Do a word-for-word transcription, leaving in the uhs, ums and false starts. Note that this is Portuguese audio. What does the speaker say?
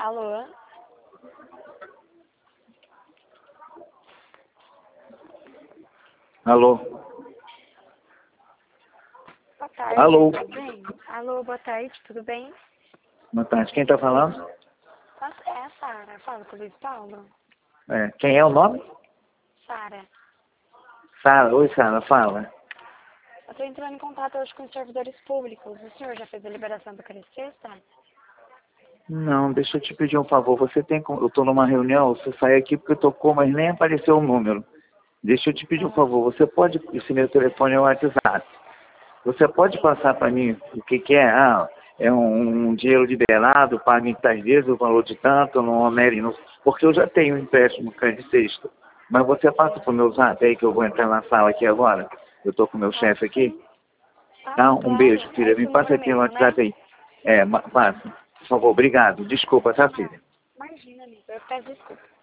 Alô? Alô? Boa tarde, Alô? tudo bem? Alô, boa tarde, tudo bem? Boa tarde. Quem está falando? É a Sara, fala com o Luiz Paulo. É. Quem é o nome? Sara, Sara. Oi, Sara. Fala. eu estou entrando em contato hoje com os servidores públicos. O senhor já fez a liberação do Crescesta? Não, deixa eu te pedir um favor. Você tem... como- Eu estou numa reunião, você sai aqui porque tocou, mas nem apareceu o número. Deixa eu te pedir um favor. Você pode... Esse meu telefone é o WhatsApp. Você pode passar para mim o que, que é? Ah, é um, um dinheiro liberado, paga em tais vezes o valor de tanto, no Amerino, porque eu já tenho um empréstimo crédito sexta. Mas você passa para o meu zap aí que eu vou entrar na sala aqui agora. Eu estou com o meu chefe aqui. Tá? Passa, Um claro. beijo, É filha. Me esse passa número aqui no mesmo, né? WhatsApp aí. É, ma- passa. Por favor, obrigado. Desculpa, tá, filha? Imagina, amigo. Eu peço desculpa.